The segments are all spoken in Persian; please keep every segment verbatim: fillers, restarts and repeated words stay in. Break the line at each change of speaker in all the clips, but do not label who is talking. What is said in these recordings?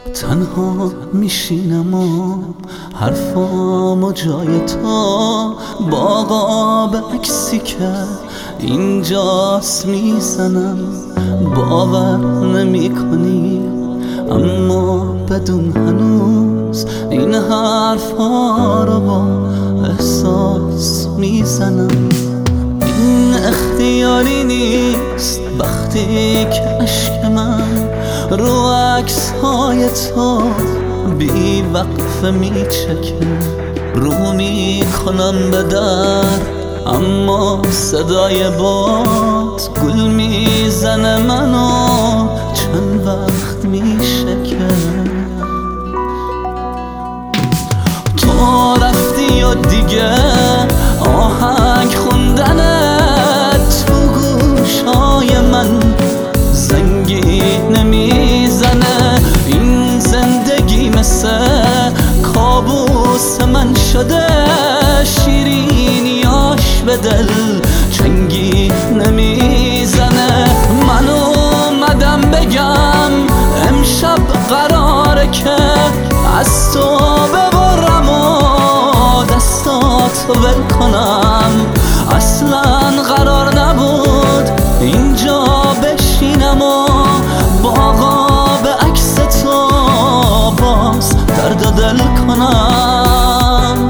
تنها میشینم و حرفامو جای تو باقا به عکسی که اینجاست میزنم. باور نمی کنی اما بدون هنوز این حرفا رو با احساس میزنم. این اختیاری نیست وقتی که عشق من رو عکس های تو بی وقفه میچکه. رو میکنم به در اما صدای باد گل میزنه منو چند وقت میشکه. تو رفتی و دیگه آهنگ خوندنت تو گوشای من زنگی نمیزنه. این زندگی مثل کابوس من شده، شیرینیاش به دل چنگی نمیزنه. من اومدم بگم امشب قراره که از تو ببرم و دستات ول کنم. اصلا قرار نبود اینجا بشینم و باقا به عکس تو باز درد و دل کنم.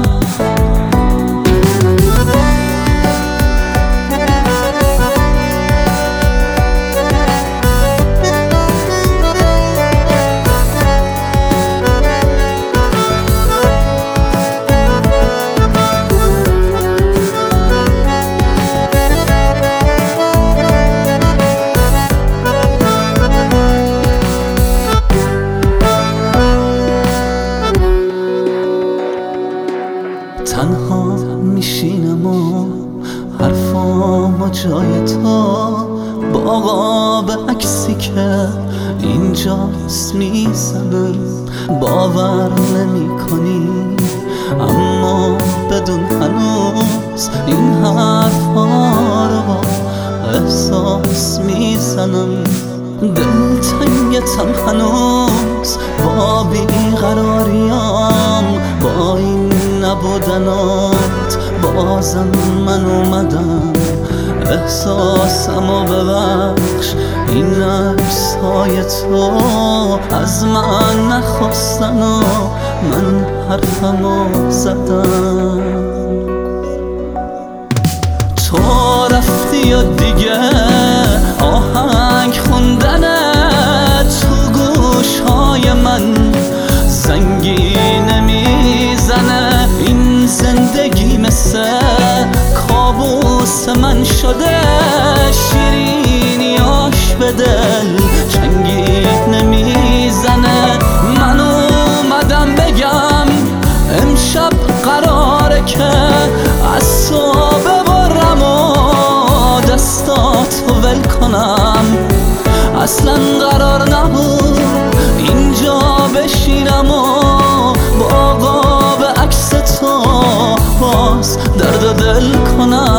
تنها میشینم و حرفامو جای تو باقا به عکسی که اینجاست میزنم. باور نمی کنی اما بدون هنوز این حرفا رو با احساس میزنم. دلتنگتم هنوز با بیقراریام، با این نبودنات بازم من اومدم. احساسمو ببخش این عکس‌های تو از من نخواستن و من حرفمو زدم. تو رفتی و دیگه آهنگ خوندنت تو گوش‌های من زنگی نمیزنه. این زندگی مثل کابوس من شده، شیرینیاش به دل چنگی نمیزنه. من اومدم بگم امشب قراره که از تو ببرم و دستاتو ول کنم. اصلا قرار نبود اینجا بشینم و باقا به عکس تو باز درد و دل کنم.